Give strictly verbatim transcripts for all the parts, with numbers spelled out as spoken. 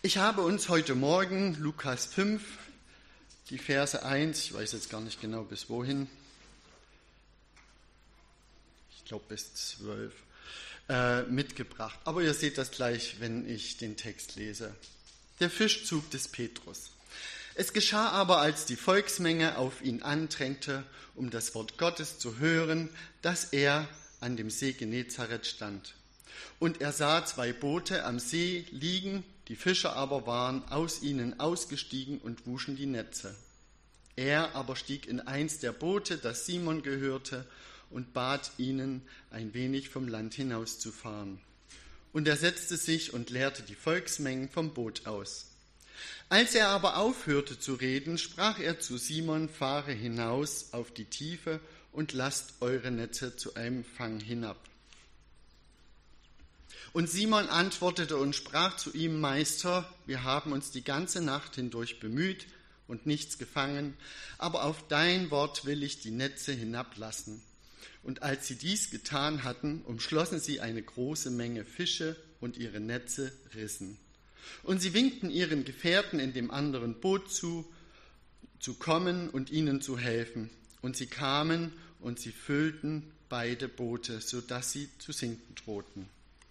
Ich habe uns heute Morgen Lukas fünf, die Verse eins, ich weiß jetzt gar nicht genau bis wohin, ich glaube bis zwölf, äh, mitgebracht. Aber ihr seht das gleich, wenn ich den Text lese. Der Fischzug des Petrus. Es geschah aber, als die Volksmenge auf ihn andrängte, um das Wort Gottes zu hören, dass er an dem See Genezareth stand. Und er sah zwei Boote am See liegen, die Fischer aber waren aus ihnen ausgestiegen und wuschen die Netze. Er aber stieg in eins der Boote, das Simon gehörte, und bat ihnen, ein wenig vom Land hinauszufahren. Und er setzte sich und leerte die Volksmengen vom Boot aus. Als er aber aufhörte zu reden, sprach er zu Simon: Fahre hinaus auf die Tiefe und lasst eure Netze zu einem Fang hinab. Und Simon antwortete und sprach zu ihm: Meister, wir haben uns die ganze Nacht hindurch bemüht und nichts gefangen, aber auf dein Wort will ich die Netze hinablassen. Und als sie dies getan hatten, umschlossen sie eine große Menge Fische und ihre Netze rissen. Und sie winkten ihren Gefährten in dem anderen Boot zu, zu kommen und ihnen zu helfen. Und sie kamen und sie füllten beide Boote, sodass sie zu sinken drohten.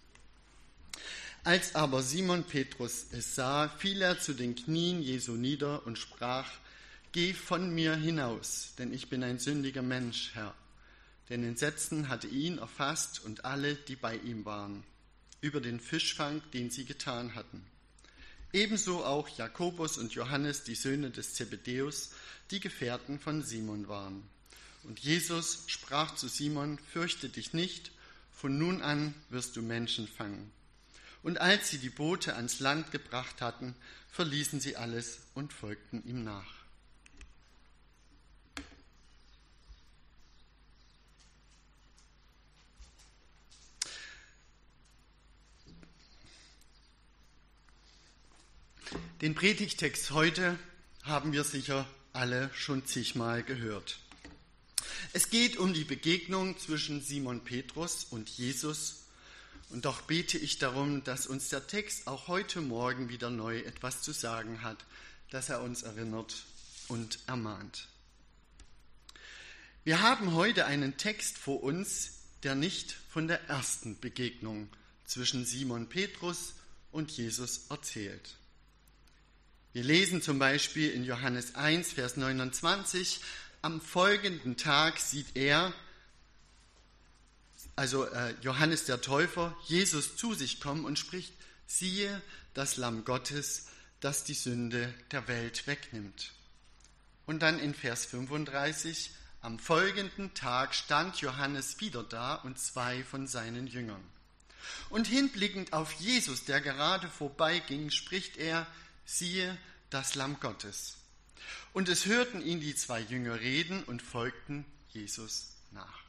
Als aber Simon Petrus es sah, fiel er zu den Knien Jesu nieder und sprach: Geh von mir hinaus, denn ich bin ein sündiger Mensch, Herr. Denn Entsetzen hatte ihn erfasst und alle, die bei ihm waren, über den Fischfang, den sie getan hatten. Ebenso auch Jakobus und Johannes, die Söhne des Zebedäus, die Gefährten von Simon waren. Und Jesus sprach zu Simon: Fürchte dich nicht, von nun an wirst du Menschen fangen. Und als sie die Boote ans Land gebracht hatten, verließen sie alles und folgten ihm nach. Den Predigtext heute haben wir sicher alle schon zigmal gehört. Es geht um die Begegnung zwischen Simon Petrus und Jesus. Und doch bete ich darum, dass uns der Text auch heute Morgen wieder neu etwas zu sagen hat, dass er uns erinnert und ermahnt. Wir haben heute einen Text vor uns, der nicht von der ersten Begegnung zwischen Simon Petrus und Jesus erzählt. Wir lesen zum Beispiel in Johannes eins, Vers neunundzwanzig, am folgenden Tag sieht er, also äh, Johannes der Täufer, Jesus zu sich kommen und spricht: Siehe, das Lamm Gottes, das die Sünde der Welt wegnimmt. Und dann in Vers fünfunddreißig, am folgenden Tag stand Johannes wieder da und zwei von seinen Jüngern. Und hinblickend auf Jesus, der gerade vorbeiging, spricht er: Siehe, das Lamm Gottes. Und es hörten ihn die zwei Jünger reden und folgten Jesus nach.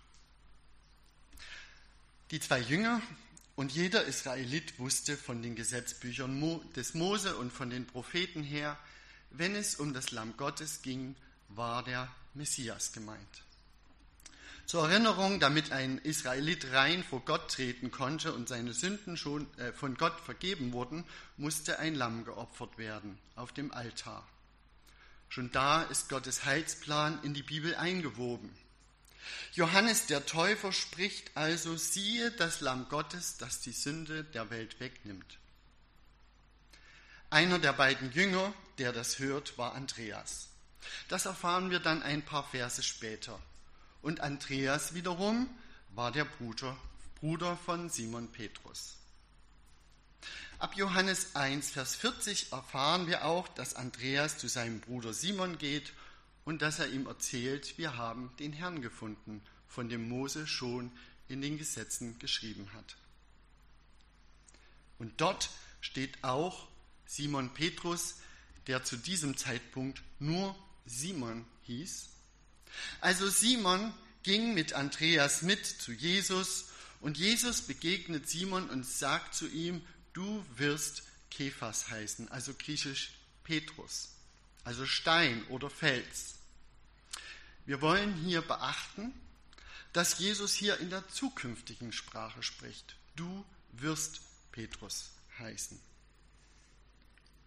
Die zwei Jünger und jeder Israelit wusste von den Gesetzbüchern des Mose und von den Propheten her, wenn es um das Lamm Gottes ging, war der Messias gemeint. Zur Erinnerung, damit ein Israelit rein vor Gott treten konnte und seine Sünden schon äh, von Gott vergeben wurden, musste ein Lamm geopfert werden auf dem Altar. Schon da ist Gottes Heilsplan in die Bibel eingewoben. Johannes der Täufer spricht also: Siehe, das Lamm Gottes, das die Sünde der Welt wegnimmt. Einer der beiden Jünger, der das hört, war Andreas. Das erfahren wir dann ein paar Verse später. Und Andreas wiederum war der Bruder, Bruder von Simon Petrus. Ab Johannes eins, Vers vierzig erfahren wir auch, dass Andreas zu seinem Bruder Simon geht und dass er ihm erzählt: Wir haben den Herrn gefunden, von dem Mose schon in den Gesetzen geschrieben hat. Und dort steht auch Simon Petrus, der zu diesem Zeitpunkt nur Simon hieß. Also Simon ging mit Andreas mit zu Jesus und Jesus begegnet Simon und sagt zu ihm: Du wirst Kephas heißen, also griechisch Petrus, also Stein oder Fels. Wir wollen hier beachten, dass Jesus hier in der zukünftigen Sprache spricht. Du wirst Petrus heißen.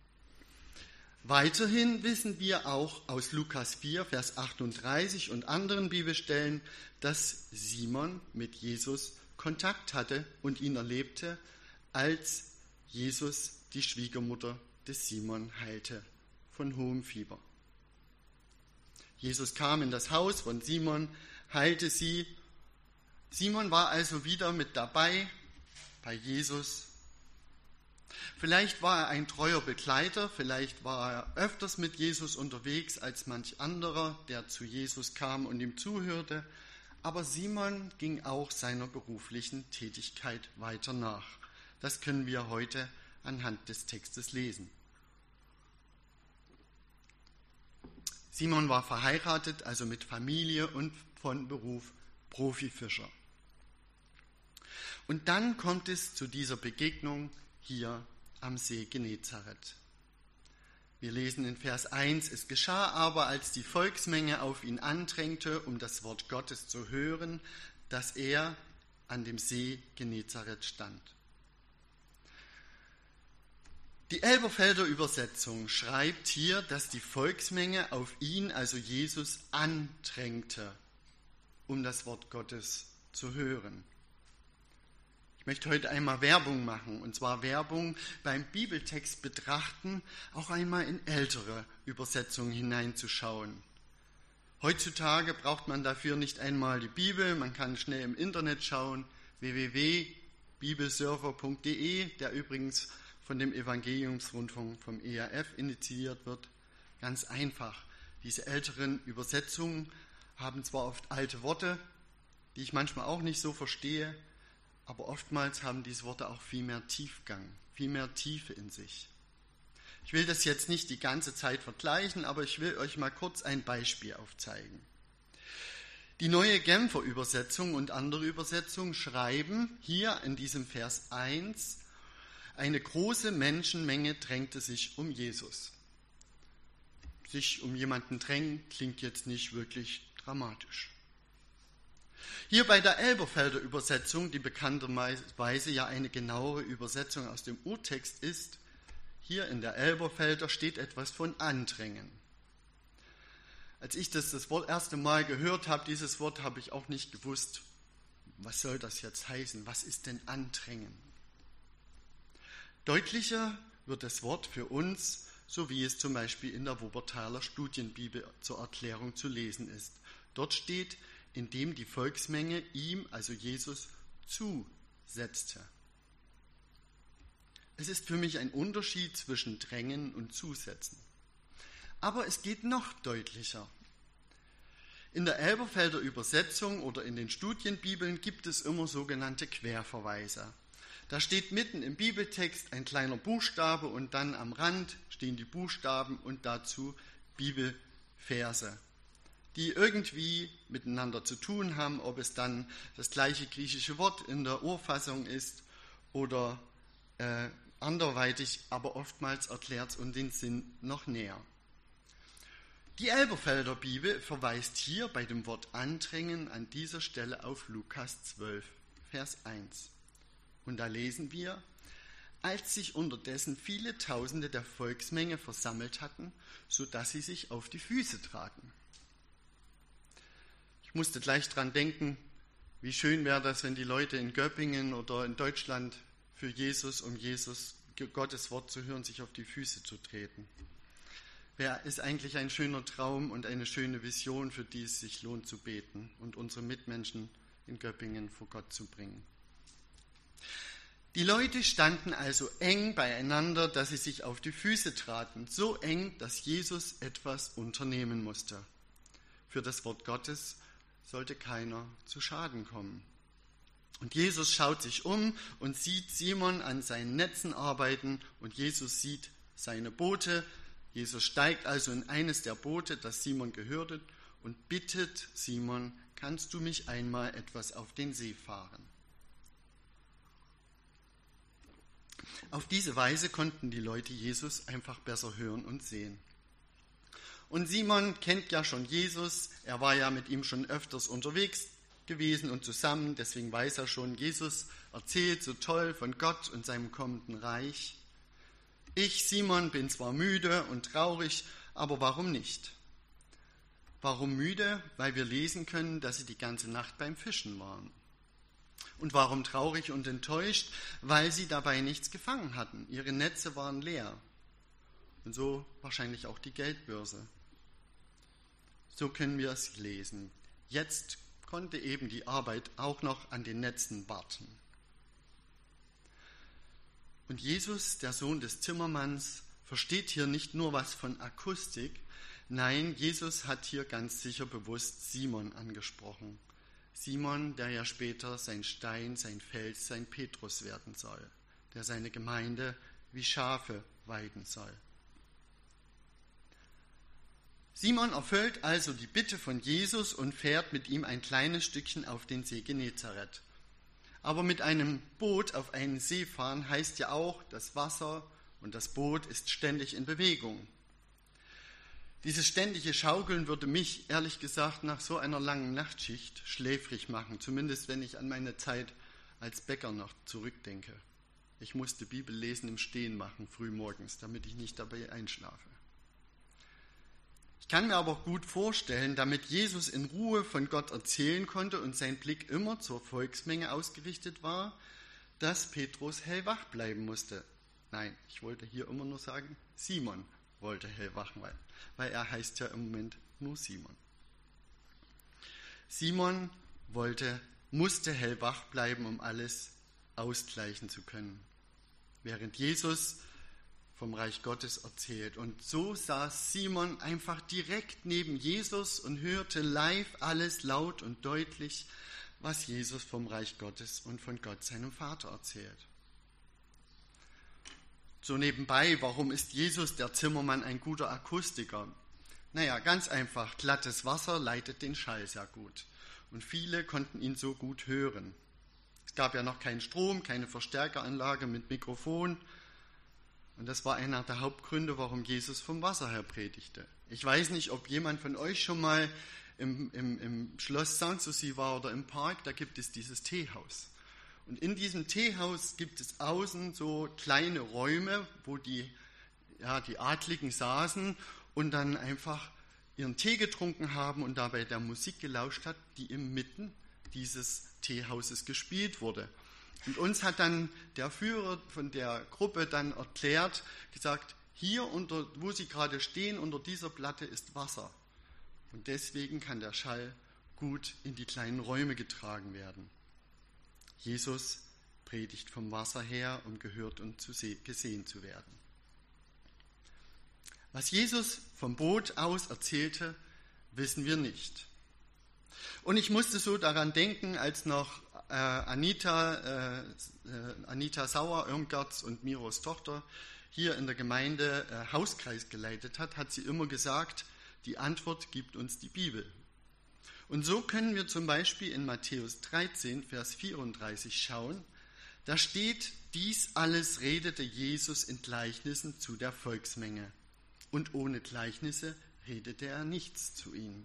Weiterhin wissen wir auch aus Lukas vier, Vers achtunddreißig und anderen Bibelstellen, dass Simon mit Jesus Kontakt hatte und ihn erlebte, als Jesus die Schwiegermutter des Simon heilte von hohem Fieber. Jesus kam in das Haus von Simon, heilte sie. Simon war also wieder mit dabei bei Jesus. Vielleicht war er ein treuer Begleiter, vielleicht war er öfters mit Jesus unterwegs als manch anderer, der zu Jesus kam und ihm zuhörte. Aber Simon ging auch seiner beruflichen Tätigkeit weiter nach. Das können wir heute anhand des Textes lesen. Simon war verheiratet, also mit Familie und von Beruf Profifischer. Und dann kommt es zu dieser Begegnung hier am See Genezareth. Wir lesen in Vers eins, es geschah aber, als die Volksmenge auf ihn andrängte, um das Wort Gottes zu hören, dass er an dem See Genezareth stand. Die Elberfelder Übersetzung schreibt hier, dass die Volksmenge auf ihn, also Jesus, andrängte, um das Wort Gottes zu hören. Ich möchte heute einmal Werbung machen, und zwar Werbung beim Bibeltext betrachten, auch einmal in ältere Übersetzungen hineinzuschauen. Heutzutage braucht man dafür nicht einmal die Bibel, man kann schnell im Internet schauen, w w w punkt bibelsurfer punkt d e, der übrigens von dem Evangeliumsrundfunk vom E R F initiiert wird. Ganz einfach. Diese älteren Übersetzungen haben zwar oft alte Worte, die ich manchmal auch nicht so verstehe, aber oftmals haben diese Worte auch viel mehr Tiefgang, viel mehr Tiefe in sich. Ich will das jetzt nicht die ganze Zeit vergleichen, aber ich will euch mal kurz ein Beispiel aufzeigen. Die Neue Genfer Übersetzung und andere Übersetzungen schreiben hier in diesem Vers eins, eine große Menschenmenge drängte sich um Jesus. Sich um jemanden drängen klingt jetzt nicht wirklich dramatisch. Hier bei der Elberfelder Übersetzung, die bekannterweise ja eine genauere Übersetzung aus dem Urtext ist, hier in der Elberfelder steht etwas von Andrängen. Als ich das das Wort erste Mal gehört habe, dieses Wort, habe ich auch nicht gewusst, was soll das jetzt heißen? Was ist denn Andrängen? Deutlicher wird das Wort für uns, so wie es zum Beispiel in der Wuppertaler Studienbibel zur Erklärung zu lesen ist. Dort steht, indem die Volksmenge ihm, also Jesus, zusetzte. Es ist für mich ein Unterschied zwischen Drängen und Zusetzen. Aber es geht noch deutlicher. In der Elberfelder Übersetzung oder in den Studienbibeln gibt es immer sogenannte Querverweise. Da steht mitten im Bibeltext ein kleiner Buchstabe und dann am Rand stehen die Buchstaben und dazu Bibelverse, die irgendwie miteinander zu tun haben, ob es dann das gleiche griechische Wort in der Urfassung ist oder äh, anderweitig, aber oftmals erklärt es uns den Sinn noch näher. Die Elberfelder Bibel verweist hier bei dem Wort andrängen an dieser Stelle auf Lukas zwölf, Vers eins. Und da lesen wir, als sich unterdessen viele Tausende der Volksmenge versammelt hatten, sodass sie sich auf die Füße traten. Ich musste gleich dran denken, wie schön wäre das, wenn die Leute in Göppingen oder in Deutschland für Jesus, um Jesus, Gottes Wort zu hören, sich auf die Füße zu treten. Wäre ist eigentlich ein schöner Traum und eine schöne Vision, für die es sich lohnt zu beten und unsere Mitmenschen in Göppingen vor Gott zu bringen. Die Leute standen also eng beieinander, dass sie sich auf die Füße traten, so eng, dass Jesus etwas unternehmen musste. Für das Wort Gottes sollte keiner zu Schaden kommen. Und Jesus schaut sich um und sieht Simon an seinen Netzen arbeiten und Jesus sieht seine Boote. Jesus steigt also in eines der Boote, das Simon gehörte, und bittet Simon, kannst du mich einmal etwas auf den See fahren? Auf diese Weise konnten die Leute Jesus einfach besser hören und sehen. Und Simon kennt ja schon Jesus, er war ja mit ihm schon öfters unterwegs gewesen und zusammen, deswegen weiß er schon, Jesus erzählt so toll von Gott und seinem kommenden Reich. Ich, Simon, bin zwar müde und traurig, aber warum nicht? Warum müde? Weil wir lesen können, dass sie die ganze Nacht beim Fischen waren. Und warum traurig und enttäuscht? Weil sie dabei nichts gefangen hatten. Ihre Netze waren leer. Und so wahrscheinlich auch die Geldbörse. So können wir es lesen. Jetzt konnte eben die Arbeit auch noch an den Netzen warten. Und Jesus, der Sohn des Zimmermanns, versteht hier nicht nur was von Akustik. Nein, Jesus hat hier ganz sicher bewusst Simon angesprochen. Simon, der ja später sein Stein, sein Fels, sein Petrus werden soll, der seine Gemeinde wie Schafe weiden soll. Simon erfüllt also die Bitte von Jesus und fährt mit ihm ein kleines Stückchen auf den See Genezareth. Aber mit einem Boot auf einen See fahren heißt ja auch, das Wasser und das Boot ist ständig in Bewegung. Dieses ständige Schaukeln würde mich, ehrlich gesagt, nach so einer langen Nachtschicht schläfrig machen, zumindest wenn ich an meine Zeit als Bäcker noch zurückdenke. Ich musste Bibellesen im Stehen machen, früh morgens, damit ich nicht dabei einschlafe. Ich kann mir aber gut vorstellen, damit Jesus in Ruhe von Gott erzählen konnte und sein Blick immer zur Volksmenge ausgerichtet war, dass Petrus hellwach bleiben musste. Nein, ich wollte hier immer nur sagen, Simon wollte hellwach bleiben, weil er heißt ja im Moment nur Simon. Simon wollte, musste hellwach bleiben, um alles ausgleichen zu können, während Jesus vom Reich Gottes erzählt. Und so saß Simon einfach direkt neben Jesus und hörte live alles laut und deutlich, was Jesus vom Reich Gottes und von Gott, seinem Vater, erzählt. So nebenbei, warum ist Jesus, der Zimmermann, ein guter Akustiker? Naja, ganz einfach, glattes Wasser leitet den Schall sehr gut. Und viele konnten ihn so gut hören. Es gab ja noch keinen Strom, keine Verstärkeranlage mit Mikrofon. Und das war einer der Hauptgründe, warum Jesus vom Wasser her predigte. Ich weiß nicht, ob jemand von euch schon mal im, im, im Schloss Sanssouci war oder im Park, da gibt es dieses Teehaus. Und in diesem Teehaus gibt es außen so kleine Räume, wo die, ja, die Adligen saßen und dann einfach ihren Tee getrunken haben und dabei der Musik gelauscht hat, die inmitten dieses Teehauses gespielt wurde. Und uns hat dann der Führer von der Gruppe dann erklärt, gesagt, hier, unter, wo sie gerade stehen, unter dieser Platte ist Wasser. Und deswegen kann der Schall gut in die kleinen Räume getragen werden. Jesus predigt vom Wasser her, um gehört und gesehen zu werden. Was Jesus vom Boot aus erzählte, wissen wir nicht. Und ich musste so daran denken, als noch äh, Anita, äh, Anita Sauer-Irmgarts und Miros Tochter hier in der Gemeinde äh, Hauskreis geleitet hat, hat sie immer gesagt, die Antwort gibt uns die Bibel. Und so können wir zum Beispiel in Matthäus dreizehn, Vers vierunddreißig schauen. Da steht, dies alles redete Jesus in Gleichnissen zu der Volksmenge. Und ohne Gleichnisse redete er nichts zu ihnen.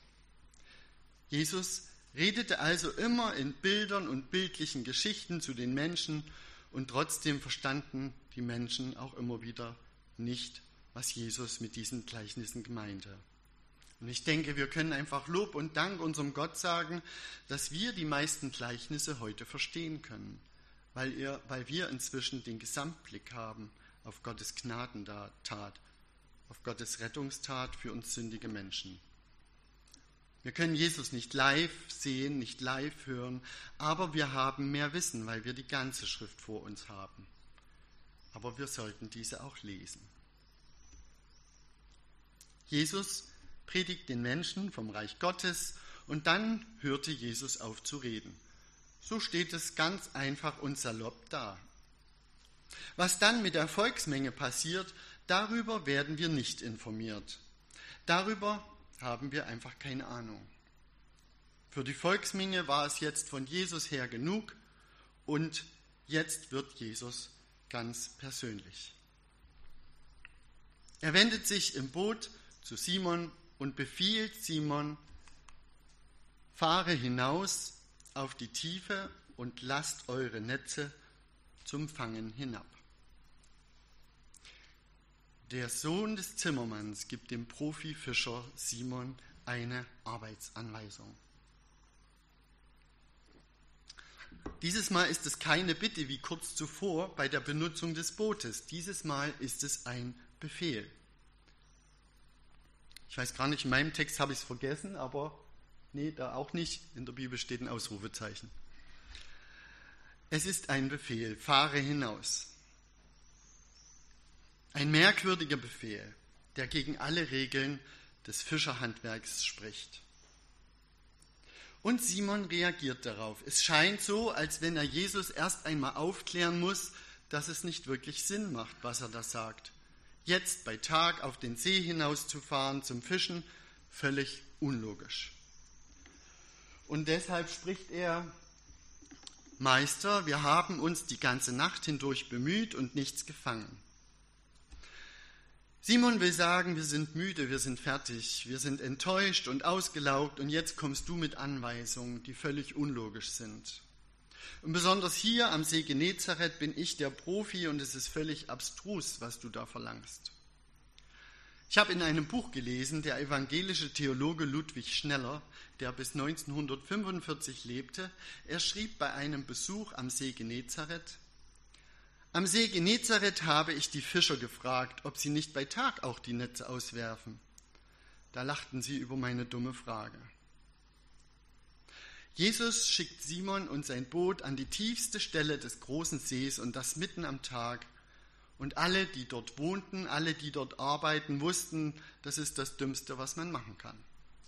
Jesus redete also immer in Bildern und bildlichen Geschichten zu den Menschen und trotzdem verstanden die Menschen auch immer wieder nicht, was Jesus mit diesen Gleichnissen meinte. Und ich denke, wir können einfach Lob und Dank unserem Gott sagen, dass wir die meisten Gleichnisse heute verstehen können, weil, ihr, weil wir inzwischen den Gesamtblick haben auf Gottes Gnadentat, auf Gottes Rettungstat für uns sündige Menschen. Wir können Jesus nicht live sehen, nicht live hören, aber wir haben mehr Wissen, weil wir die ganze Schrift vor uns haben. Aber wir sollten diese auch lesen. Jesus predigt den Menschen vom Reich Gottes und dann hörte Jesus auf zu reden. So steht es ganz einfach und salopp da. Was dann mit der Volksmenge passiert, darüber werden wir nicht informiert. Darüber haben wir einfach keine Ahnung. Für die Volksmenge war es jetzt von Jesus her genug und jetzt wird Jesus ganz persönlich. Er wendet sich im Boot zu Simon und befiehlt Simon, fahre hinaus auf die Tiefe und lasst eure Netze zum Fangen hinab. Der Sohn des Zimmermanns gibt dem Profifischer Simon eine Arbeitsanweisung. Dieses Mal ist es keine Bitte wie kurz zuvor bei der Benutzung des Bootes. Dieses Mal ist es ein Befehl. Ich weiß gar nicht, in meinem Text habe ich es vergessen, aber nee, da auch nicht. In der Bibel steht ein Ausrufezeichen. Es ist ein Befehl, fahre hinaus. Ein merkwürdiger Befehl, der gegen alle Regeln des Fischerhandwerks spricht. Und Simon reagiert darauf. Es scheint so, als wenn er Jesus erst einmal aufklären muss, dass es nicht wirklich Sinn macht, was er da sagt. Jetzt bei Tag auf den See hinauszufahren zum Fischen, völlig unlogisch. Und deshalb spricht er: Meister, wir haben uns die ganze Nacht hindurch bemüht und nichts gefangen. Simon will sagen, wir sind müde, wir sind fertig, wir sind enttäuscht und ausgelaugt und jetzt kommst du mit Anweisungen, die völlig unlogisch sind. Und besonders hier am See Genezareth bin ich der Profi und es ist völlig abstrus, was du da verlangst. Ich habe in einem Buch gelesen, der evangelische Theologe Ludwig Schneller, der bis neunzehnhundertfünfundvierzig lebte, er schrieb bei einem Besuch am See Genezareth: Am See Genezareth habe ich die Fischer gefragt, ob sie nicht bei Tag auch die Netze auswerfen. Da lachten sie über meine dumme Frage. Jesus schickt Simon und sein Boot an die tiefste Stelle des großen Sees und das mitten am Tag. Und alle, die dort wohnten, alle, die dort arbeiten, wussten, das ist das Dümmste, was man machen kann.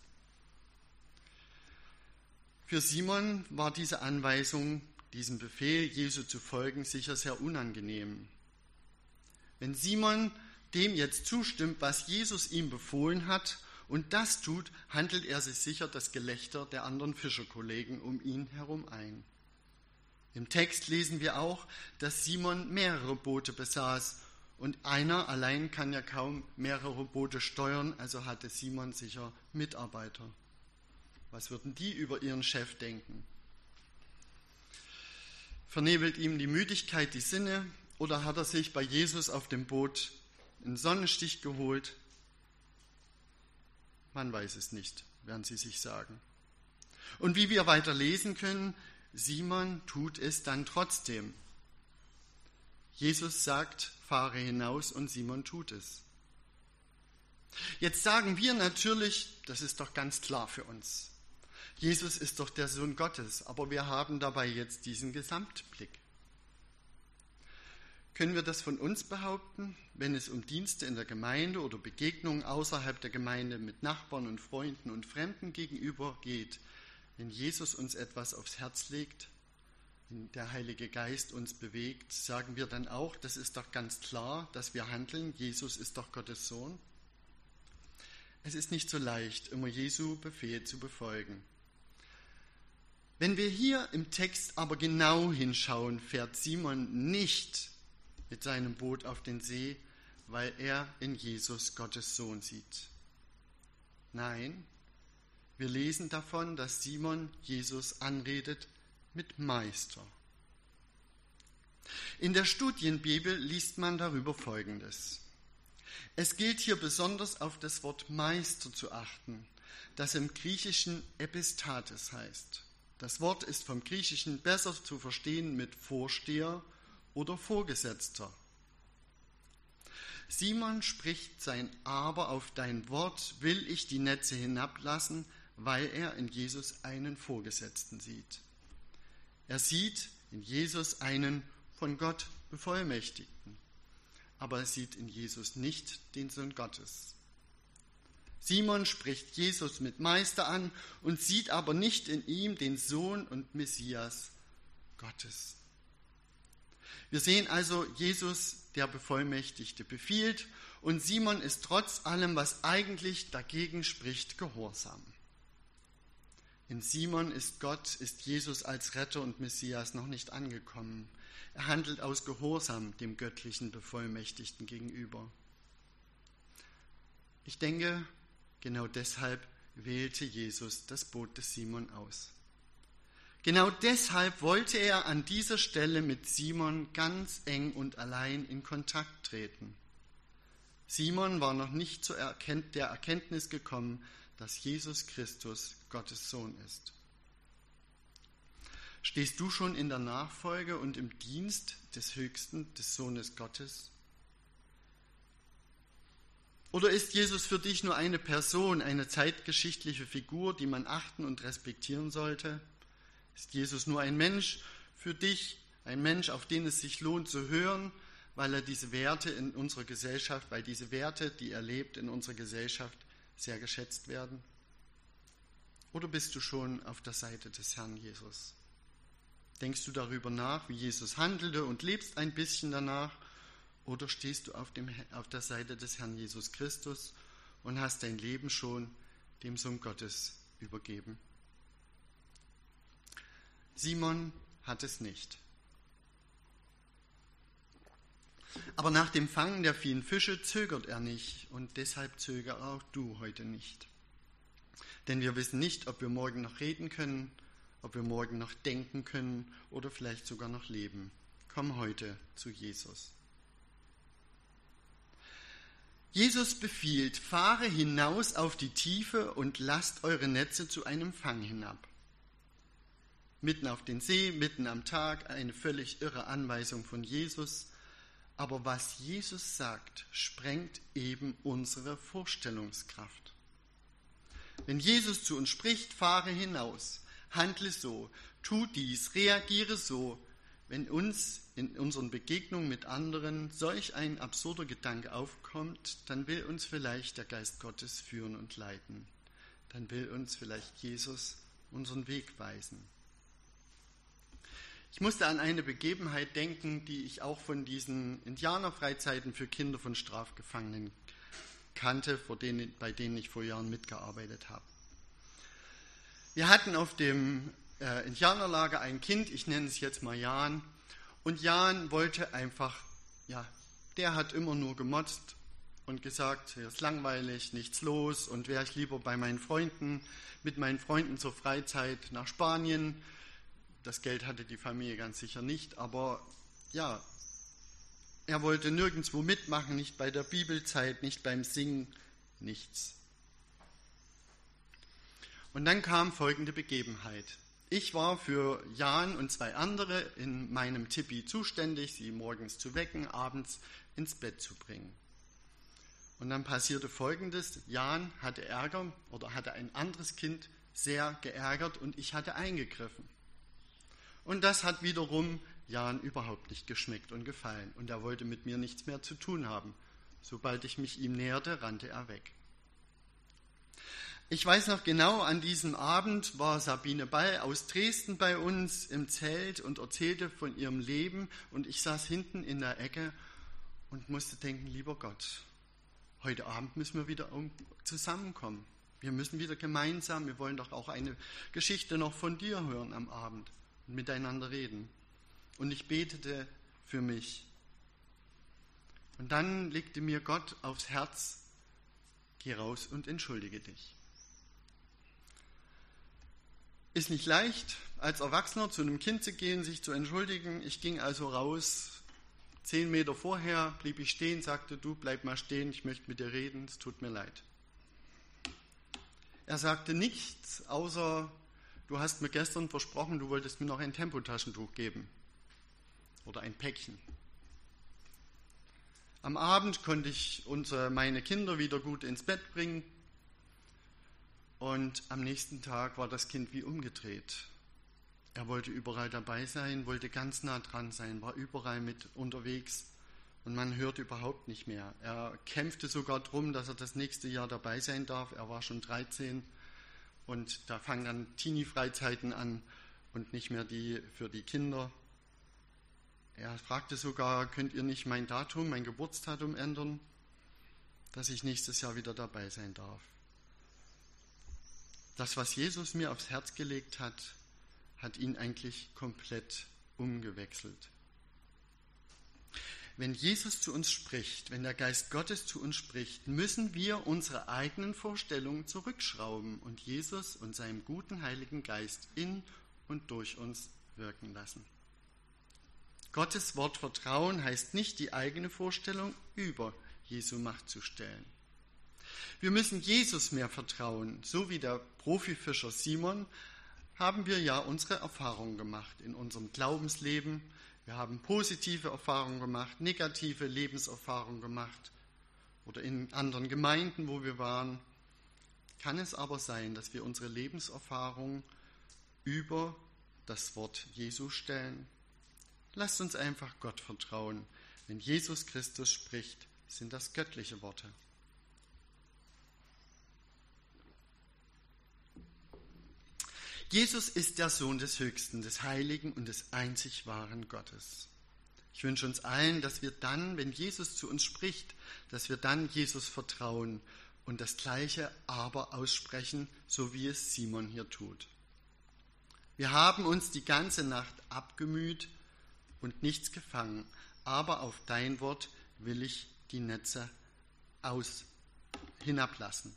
Für Simon war diese Anweisung, diesem Befehl, Jesu zu folgen, sicher sehr unangenehm. Wenn Simon dem jetzt zustimmt, was Jesus ihm befohlen hat, und das tut, handelt er sich sicher das Gelächter der anderen Fischerkollegen um ihn herum ein. Im Text lesen wir auch, dass Simon mehrere Boote besaß, und einer allein kann ja kaum mehrere Boote steuern, also hatte Simon sicher Mitarbeiter. Was würden die über ihren Chef denken? Vernebelt ihm die Müdigkeit die Sinne oder hat er sich bei Jesus auf dem Boot einen Sonnenstich geholt? Man weiß es nicht, werden sie sich sagen. Und wie wir weiter lesen können, Simon tut es dann trotzdem. Jesus sagt, fahre hinaus und Simon tut es. Jetzt sagen wir natürlich, das ist doch ganz klar für uns. Jesus ist doch der Sohn Gottes, aber wir haben dabei jetzt diesen Gesamtblick. Können wir das von uns behaupten, wenn es um Dienste in der Gemeinde oder Begegnungen außerhalb der Gemeinde mit Nachbarn und Freunden und Fremden gegenüber geht, wenn Jesus uns etwas aufs Herz legt, wenn der Heilige Geist uns bewegt, sagen wir dann auch, das ist doch ganz klar, dass wir handeln, Jesus ist doch Gottes Sohn? Es ist nicht so leicht, immer Jesu Befehl zu befolgen. Wenn wir hier im Text aber genau hinschauen, fährt Simon nicht mit seinem Boot auf den See, weil er in Jesus Gottes Sohn sieht. Nein, wir lesen davon, dass Simon Jesus anredet mit Meister. In der Studienbibel liest man darüber Folgendes. Es gilt hier besonders auf das Wort Meister zu achten, das im Griechischen Epistates heißt. Das Wort ist vom Griechischen besser zu verstehen mit Vorsteher oder Vorgesetzter. Simon spricht sein Aber auf dein Wort, will ich die Netze hinablassen, weil er in Jesus einen Vorgesetzten sieht. Er sieht in Jesus einen von Gott Bevollmächtigten, aber er sieht in Jesus nicht den Sohn Gottes. Simon spricht Jesus mit Meister an und sieht aber nicht in ihm den Sohn und Messias Gottes. Wir sehen also, Jesus, der Bevollmächtigte, befiehlt und Simon ist trotz allem, was eigentlich dagegen spricht, gehorsam. In Simon ist Gott, ist Jesus als Retter und Messias noch nicht angekommen. Er handelt aus Gehorsam dem göttlichen Bevollmächtigten gegenüber. Ich denke, genau deshalb wählte Jesus das Boot des Simon aus. Genau deshalb wollte er an dieser Stelle mit Simon ganz eng und allein in Kontakt treten. Simon war noch nicht zur Erkennt- der Erkenntnis gekommen, dass Jesus Christus Gottes Sohn ist. Stehst du schon in der Nachfolge und im Dienst des Höchsten, des Sohnes Gottes? Oder ist Jesus für dich nur eine Person, eine zeitgeschichtliche Figur, die man achten und respektieren sollte? Ist Jesus nur ein Mensch für dich, ein Mensch, auf den es sich lohnt zu hören, weil er diese Werte in unserer Gesellschaft, weil diese Werte, die er lebt in unserer Gesellschaft, sehr geschätzt werden? Oder bist du schon auf der Seite des Herrn Jesus? Denkst du darüber nach, wie Jesus handelte und lebst ein bisschen danach? Oder stehst du auf, dem, auf der Seite des Herrn Jesus Christus und hast dein Leben schon dem Sohn Gottes übergeben? Simon hat es nicht. Aber nach dem Fangen der vielen Fische zögert er nicht und deshalb zögere auch du heute nicht. Denn wir wissen nicht, ob wir morgen noch reden können, ob wir morgen noch denken können oder vielleicht sogar noch leben. Komm heute zu Jesus. Jesus befiehlt, fahre hinaus auf die Tiefe und lasst eure Netze zu einem Fang hinab. Mitten auf den See, mitten am Tag, eine völlig irre Anweisung von Jesus. Aber was Jesus sagt, sprengt eben unsere Vorstellungskraft. Wenn Jesus zu uns spricht, fahre hinaus, handle so, tu dies, reagiere so. Wenn uns in unseren Begegnungen mit anderen solch ein absurder Gedanke aufkommt, dann will uns vielleicht der Geist Gottes führen und leiten. Dann will uns vielleicht Jesus unseren Weg weisen. Ich musste an eine Begebenheit denken, die ich auch von diesen Indianerfreizeiten für Kinder von Strafgefangenen kannte, vor denen, bei denen ich vor Jahren mitgearbeitet habe. Wir hatten auf dem äh, Indianerlager ein Kind, ich nenne es jetzt mal Jan, und Jan wollte einfach, ja, der hat immer nur gemotzt und gesagt, hier ist langweilig, nichts los und wäre ich lieber bei meinen Freunden, mit meinen Freunden zur Freizeit nach Spanien. Das Geld hatte die Familie ganz sicher nicht, aber ja, er wollte nirgendwo mitmachen, nicht bei der Bibelzeit, nicht beim Singen, nichts. Und dann kam folgende Begebenheit. Ich war für Jan und zwei andere in meinem Tipi zuständig, sie morgens zu wecken, abends ins Bett zu bringen. Und dann passierte Folgendes. Jan hatte Ärger oder hatte ein anderes Kind sehr geärgert und ich hatte eingegriffen. Und das hat wiederum Jan überhaupt nicht geschmeckt und gefallen. Und er wollte mit mir nichts mehr zu tun haben. Sobald ich mich ihm näherte, rannte er weg. Ich weiß noch genau, an diesem Abend war Sabine Ball aus Dresden bei uns im Zelt und erzählte von ihrem Leben. Und ich saß hinten in der Ecke und musste denken, lieber Gott, heute Abend müssen wir wieder zusammenkommen. Wir müssen wieder gemeinsam, wir wollen doch auch eine Geschichte noch von dir hören am Abend und miteinander reden. Und ich betete für mich. Und dann legte mir Gott aufs Herz, geh raus und entschuldige dich. Ist nicht leicht, als Erwachsener zu einem Kind zu gehen, sich zu entschuldigen. Ich ging also raus. Zehn Meter vorher blieb ich stehen, sagte, du bleib mal stehen, ich möchte mit dir reden, es tut mir leid. Er sagte nichts, außer, du hast mir gestern versprochen, du wolltest mir noch ein Tempotaschentuch geben oder ein Päckchen. Am Abend konnte ich unsere, meine Kinder wieder gut ins Bett bringen und am nächsten Tag war das Kind wie umgedreht. Er wollte überall dabei sein, wollte ganz nah dran sein, war überall mit unterwegs und man hörte überhaupt nicht mehr. Er kämpfte sogar darum, dass er das nächste Jahr dabei sein darf. Er war schon dreizehn und da fangen dann Teenie-Freizeiten an und nicht mehr die für die Kinder. Er fragte sogar, könnt ihr nicht mein Datum, mein Geburtsdatum ändern, dass ich nächstes Jahr wieder dabei sein darf. Das, was Jesus mir aufs Herz gelegt hat, hat ihn eigentlich komplett umgewechselt. Wenn Jesus zu uns spricht, wenn der Geist Gottes zu uns spricht, müssen wir unsere eigenen Vorstellungen zurückschrauben und Jesus und seinem guten Heiligen Geist in und durch uns wirken lassen. Gottes Wort vertrauen heißt nicht die eigene Vorstellung über Jesu Macht zu stellen. Wir müssen Jesus mehr vertrauen. So wie der Profifischer Simon haben wir ja unsere Erfahrungen gemacht in unserem Glaubensleben. Wir haben positive Erfahrungen gemacht, negative Lebenserfahrungen gemacht oder in anderen Gemeinden, wo wir waren. Kann es aber sein, dass wir unsere Lebenserfahrung über das Wort Jesu stellen? Lasst uns einfach Gott vertrauen. Wenn Jesus Christus spricht, sind das göttliche Worte. Jesus ist der Sohn des Höchsten, des Heiligen und des einzig wahren Gottes. Ich wünsche uns allen, dass wir dann, wenn Jesus zu uns spricht, dass wir dann Jesus vertrauen und das gleiche Aber aussprechen, so wie es Simon hier tut. Wir haben uns die ganze Nacht abgemüht und nichts gefangen, aber auf dein Wort will ich die Netze aus hinablassen.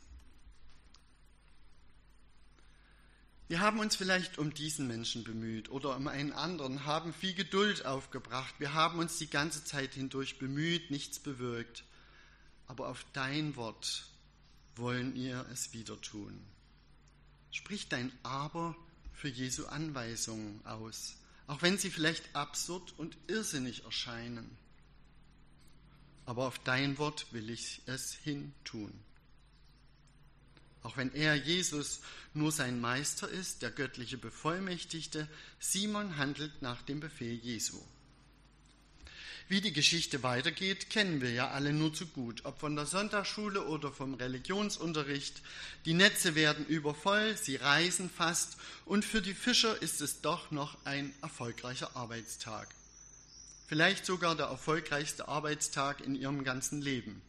Wir haben uns vielleicht um diesen Menschen bemüht oder um einen anderen, haben viel Geduld aufgebracht. Wir haben uns die ganze Zeit hindurch bemüht, nichts bewirkt. Aber auf dein Wort wollen wir es wieder tun. Sprich dein Aber für Jesu Anweisungen aus, auch wenn sie vielleicht absurd und irrsinnig erscheinen. Aber auf dein Wort will ich es hin tun. Auch wenn er, Jesus, nur sein Meister ist, der göttliche Bevollmächtigte, Simon handelt nach dem Befehl Jesu. Wie die Geschichte weitergeht, kennen wir ja alle nur zu gut, ob von der Sonntagsschule oder vom Religionsunterricht. Die Netze werden übervoll, sie reißen fast und für die Fischer ist es doch noch ein erfolgreicher Arbeitstag. Vielleicht sogar der erfolgreichste Arbeitstag in ihrem ganzen Leben.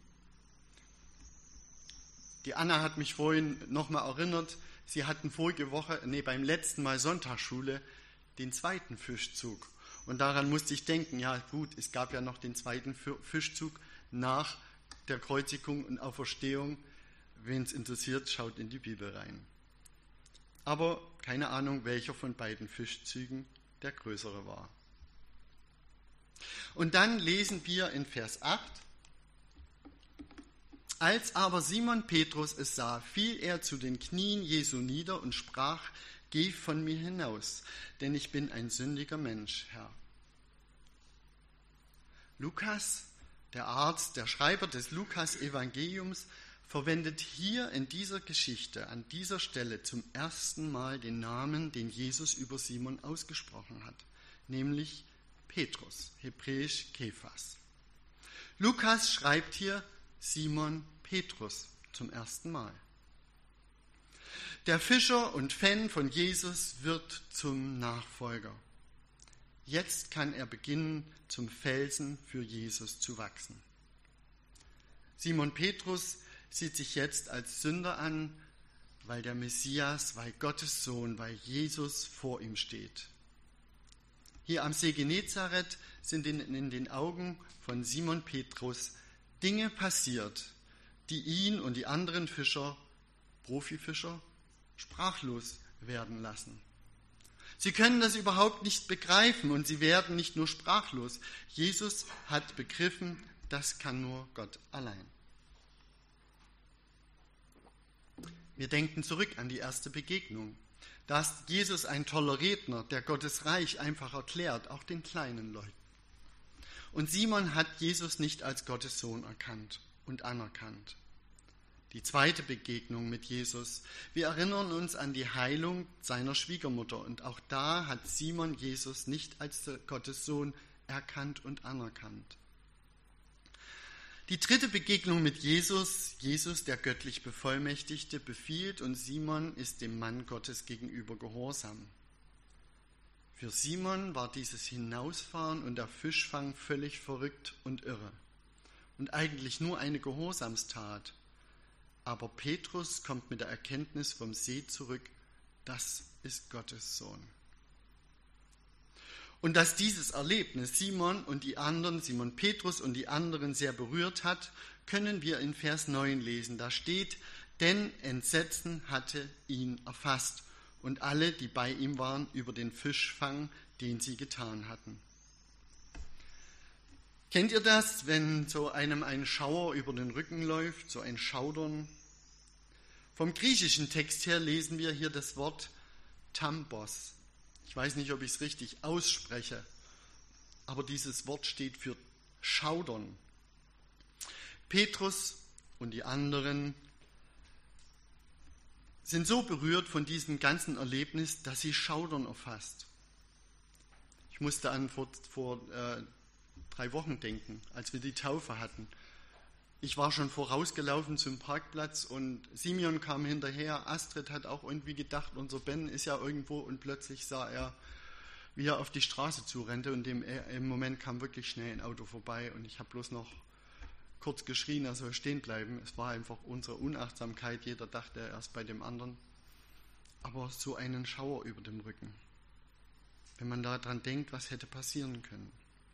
Die Anna hat mich vorhin nochmal erinnert, sie hatten vorige Woche, nee, beim letzten Mal Sonntagsschule, den zweiten Fischzug. Und daran musste ich denken, ja gut, es gab ja noch den zweiten Fischzug nach der Kreuzigung und Auferstehung. Wen es interessiert, schaut in die Bibel rein. Aber keine Ahnung, welcher von beiden Fischzügen der größere war. Und dann lesen wir in Vers acht, als aber Simon Petrus es sah, fiel er zu den Knien Jesu nieder und sprach, geh von mir hinaus, denn ich bin ein sündiger Mensch, Herr. Lukas, der Arzt, der Schreiber des Lukas-Evangeliums, verwendet hier in dieser Geschichte, an dieser Stelle zum ersten Mal den Namen, den Jesus über Simon ausgesprochen hat, nämlich Petrus, hebräisch Kephas. Lukas schreibt hier Simon Petrus zum ersten Mal. Der Fischer und Fan von Jesus wird zum Nachfolger. Jetzt kann er beginnen, zum Felsen für Jesus zu wachsen. Simon Petrus sieht sich jetzt als Sünder an, weil der Messias, weil Gottes Sohn, weil Jesus vor ihm steht. Hier am See Genezareth sind in, in den Augen von Simon Petrus Dinge passiert, die ihn und die anderen Fischer, Profifischer, sprachlos werden lassen. Sie können das überhaupt nicht begreifen und sie werden nicht nur sprachlos. Jesus hat begriffen, das kann nur Gott allein. Wir denken zurück an die erste Begegnung. Da ist Jesus ein toller Redner, der Gottes Reich einfach erklärt, auch den kleinen Leuten. Und Simon hat Jesus nicht als Gottes Sohn erkannt und anerkannt. Die zweite Begegnung mit Jesus. Wir erinnern uns an die Heilung seiner Schwiegermutter. Und auch da hat Simon Jesus nicht als Gottes Sohn erkannt und anerkannt. Die dritte Begegnung mit Jesus, Jesus, der göttlich Bevollmächtigte, befiehlt und Simon ist dem Mann Gottes gegenüber gehorsam. Für Simon war dieses Hinausfahren und der Fischfang völlig verrückt und irre und eigentlich nur eine Gehorsamstat. Aber Petrus kommt mit der Erkenntnis vom See zurück, das ist Gottes Sohn. Und dass dieses Erlebnis Simon und die anderen, Simon Petrus und die anderen sehr berührt hat, können wir in Vers neun lesen. Da steht, denn Entsetzen hatte ihn erfasst und alle, die bei ihm waren, über den Fischfang, den sie getan hatten. Kennt ihr das, wenn so einem ein Schauer über den Rücken läuft, so ein Schaudern? Vom griechischen Text her lesen wir hier das Wort Thambos. Ich weiß nicht, ob ich es richtig ausspreche, aber dieses Wort steht für Schaudern. Petrus und die anderen sind so berührt von diesem ganzen Erlebnis, dass sie Schaudern erfasst. Ich musste an vor, vor äh, drei Wochen denken, als wir die Taufe hatten. Ich war schon vorausgelaufen zum Parkplatz und Simeon kam hinterher. Astrid hat auch irgendwie gedacht, unser Ben ist ja irgendwo, und plötzlich sah er, wie er auf die Straße zurennte, und im, im Moment kam wirklich schnell ein Auto vorbei und ich habe bloß noch kurz geschrien, er soll stehen bleiben. Es war einfach unsere Unachtsamkeit, jeder dachte erst bei dem anderen. Aber so einen Schauer über dem Rücken, wenn man daran denkt, was hätte passieren können.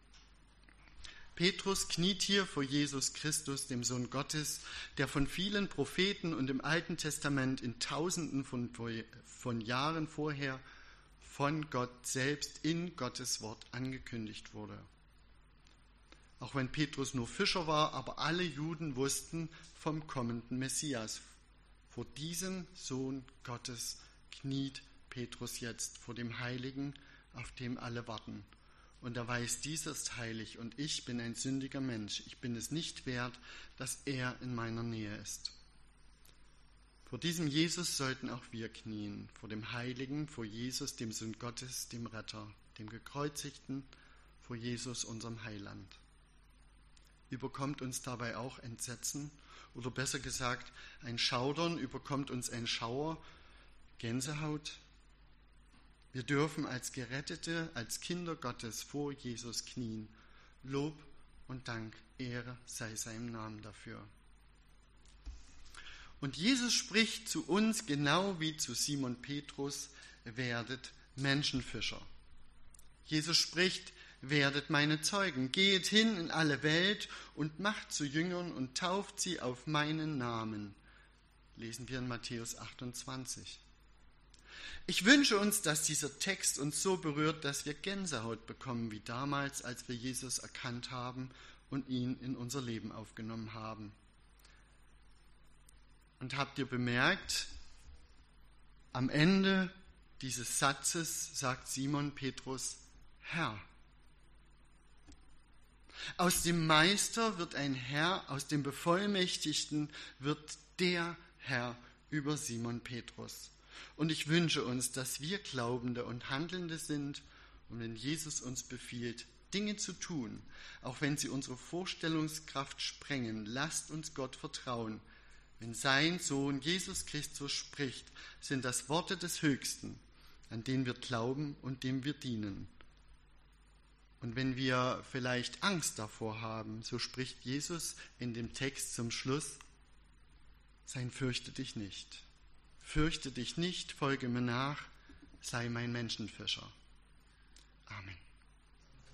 Petrus kniet hier vor Jesus Christus, dem Sohn Gottes, der von vielen Propheten und im Alten Testament in Tausenden von, von Jahren vorher von Gott selbst in Gottes Wort angekündigt wurde. Auch wenn Petrus nur Fischer war, aber alle Juden wussten vom kommenden Messias. Vor diesem Sohn Gottes kniet Petrus jetzt, vor dem Heiligen, auf dem alle warten. Und er weiß, dieser ist heilig und ich bin ein sündiger Mensch. Ich bin es nicht wert, dass er in meiner Nähe ist. Vor diesem Jesus sollten auch wir knien, vor dem Heiligen, vor Jesus, dem Sohn Gottes, dem Retter, dem Gekreuzigten, vor Jesus, unserem Heiland. Überkommt uns dabei auch Entsetzen oder besser gesagt ein Schaudern, überkommt uns ein Schauer, Gänsehaut? Wir dürfen als Gerettete, als Kinder Gottes vor Jesus knien. Lob und Dank, Ehre sei seinem Namen dafür. Und Jesus spricht zu uns genau wie zu Simon Petrus, werdet Menschenfischer. Jesus spricht, werdet meine Zeugen, geht hin in alle Welt und macht zu Jüngern und tauft sie auf meinen Namen. Lesen wir in Matthäus achtundzwanzig. Ich wünsche uns, dass dieser Text uns so berührt, dass wir Gänsehaut bekommen, wie damals, als wir Jesus erkannt haben und ihn in unser Leben aufgenommen haben. Und habt ihr bemerkt, am Ende dieses Satzes sagt Simon Petrus, Herr. Aus dem Meister wird ein Herr, aus dem Bevollmächtigten wird der Herr über Simon Petrus. Und ich wünsche uns, dass wir Glaubende und Handelnde sind und wenn Jesus uns befiehlt, Dinge zu tun, auch wenn sie unsere Vorstellungskraft sprengen, lasst uns Gott vertrauen. Wenn sein Sohn Jesus Christus spricht, sind das Worte des Höchsten, an den wir glauben und dem wir dienen. Und wenn wir vielleicht Angst davor haben, so spricht Jesus in dem Text zum Schluss, sein fürchte dich nicht. Fürchte dich nicht, folge mir nach, sei mein Menschenfischer. Amen.